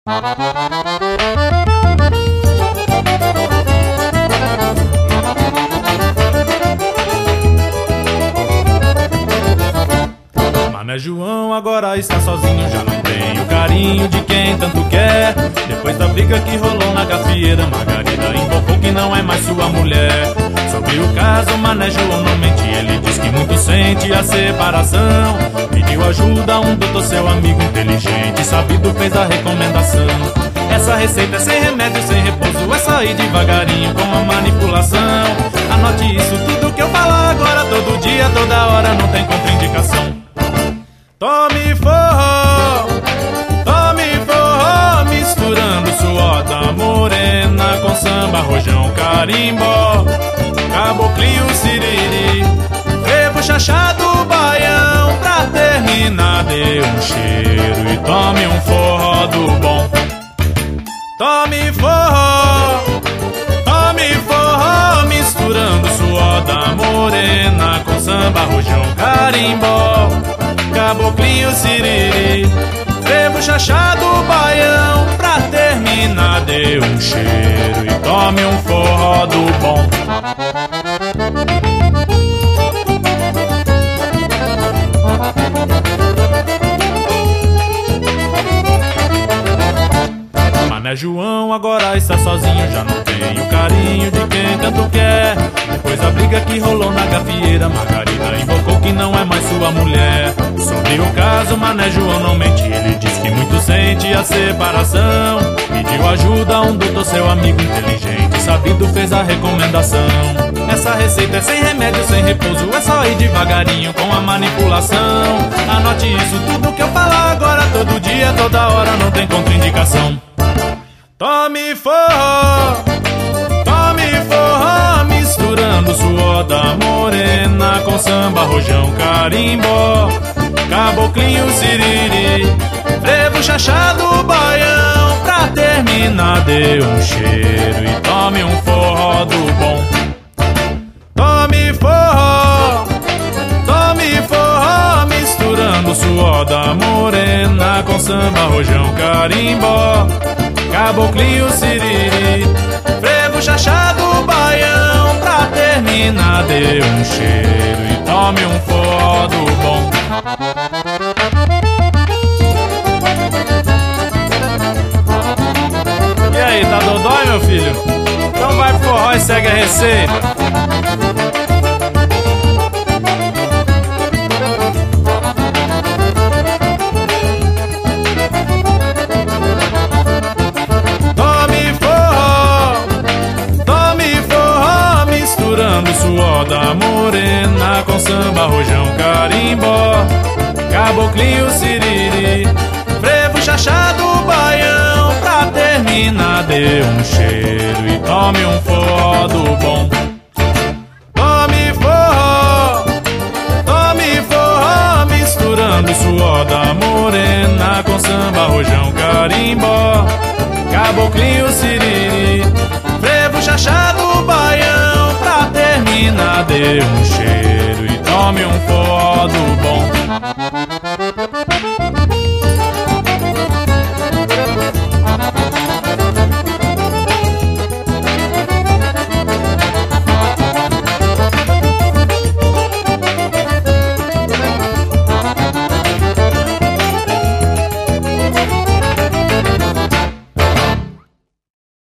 Mané João agora está sozinho, já não tem o carinho de quem tanto quer. Depois da briga que rolou na gafieira, Margarida invocou que não é mais sua mulher. Sobre o caso, Mané João não mente, ele diz que muito sente a separação. Pediu ajuda a um doutor, seu amigo inteligente, sabido fez a recomendação. Essa receita é sem remédio, sem repouso, é só ir devagarinho com a manipulação. Anote isso, tudo que eu falar agora, todo dia, toda hora, não tem contraindicação. Tome forró, misturando suor da morena com samba, rojão, carimbó, caboclinho, siriri, frevo, chachado, baião. Pra terminar, dê um cheiro e tome um forró do bom. Tome forró, misturando suor da morena com samba, rojão, carimbó, caboclinho, siriri, frevo, chachado, baião. Pra terminar, dê um cheiro e tome um forró do bom. Mané João agora está sozinho, já não tem o carinho de quem tanto quer. Depois da briga que rolou na gafieira, Margarida invocou que não é mais sua mulher. Sobre o caso, Mané João não mente, ele diz que muito sente a separação. Pediu ajuda a um doutor, seu amigo inteligente, sabido fez a recomendação. Essa receita é sem remédio, sem repouso, é só ir devagarinho com a manipulação. Anote isso, tudo que eu falar agora, todo dia, toda hora, não tem contraindicação. Tome forró, misturando suor da morena com samba, rojão, carimbó, caboclinho, siriri, frevo, chachado, baião. Pra terminar, dê um cheiro e tome um forró do bom. Tome forró, misturando suor da morena com samba, rojão, carimbó, caboclinho, siriri, frevo, chachado, baião. Pra terminar, dê um cheiro e tome um forró do bom. E aí, tá dodói, meu filho? Então vai pro forró e segue a receita. Suor da morena com samba, rojão, carimbó, caboclinho, siriri, frevo, chachado, baião. Pra terminar, dê um cheiro e tome um forró do bom. Tome forró, misturando suor da morena com samba, rojão, carimbó, caboclinho, siriri, frevo, chachado, baião. Pra terminar, dê um cheiro e tome um forró do